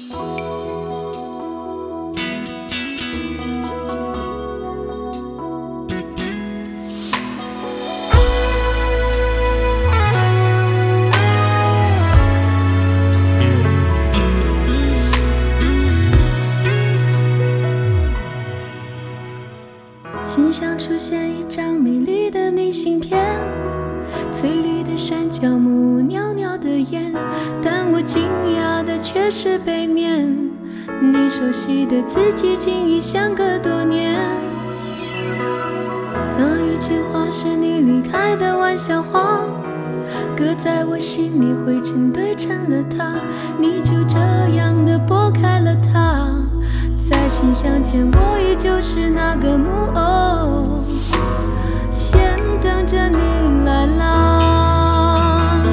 心上出现一张美丽的明信片，翠绿的山脚木，袅袅的烟，但我惊讶的却是背面，你熟悉的字迹竟已相隔多年。那一句话是你离开的玩笑话，搁在我心里灰尘堆成了塔，你就这样的拨开了它，在信箱前我依旧是那个木偶，先等着你来啦。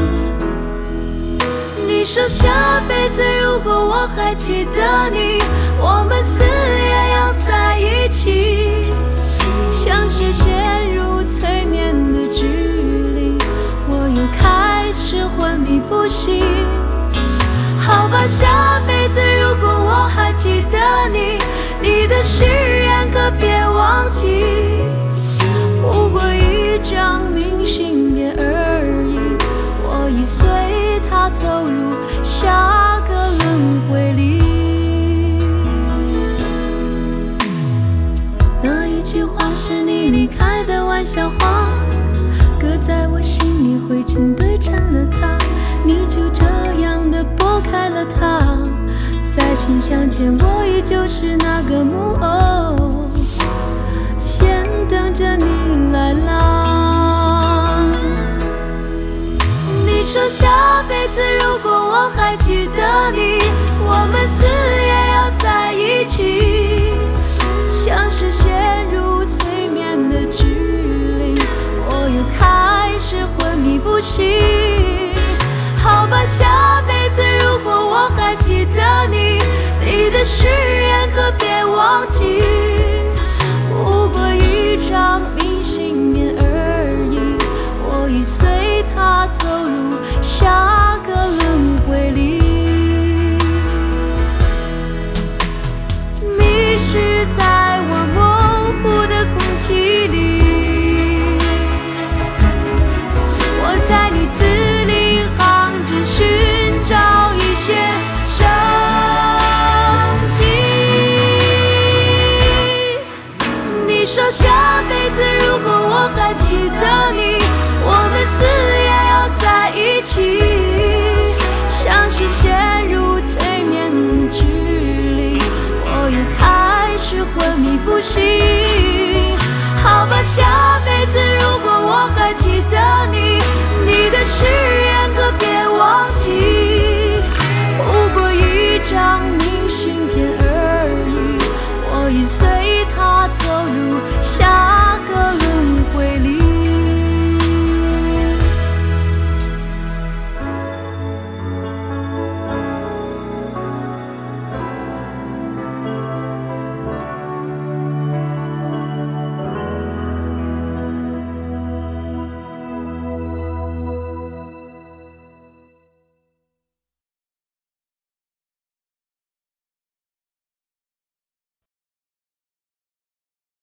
你说下辈子如果我还记得你，我们死也要在一起，像是陷入催眠的指令，我又开始昏迷不醒。好吧，下辈子如果我还记得你，你的誓言可别忘记，不过一张明信片而已，我已随它走入下个轮回里。那一句话是你离开的玩笑话，搁在我心里灰尘堆成了塔，你就这样的拨开了它，在信箱前我依旧是那个木偶，先等着你来啦。你说下辈子如果我还记得你，我们死也要在一起，像是陷入催眠的指令，我又开始昏迷不醒。好吧，下辈子如果我还记得你，你的誓言可别忘记，不过一张明信片而已，我已随它走入下个轮回里。迷失在我模糊的空气里，我在你字里行间寻找一些生机。你说下辈子如果我还记得你，我们死也要在一起，像是陷入催眠的指令，我又开始昏迷不醒。好吧，下辈子如果我还记得你，你的誓言